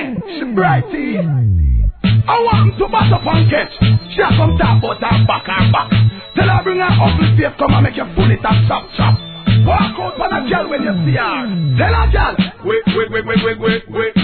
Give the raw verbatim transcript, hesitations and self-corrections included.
Hey, she brighty. I want to bat up and catch. She a come talk about her back her back. Tell her bring her ugly face, come and make you pull it and chop chop. Walk out on a girl when you see her. Tell her girl, wait, wait, wait, wait, wait, wait, wait.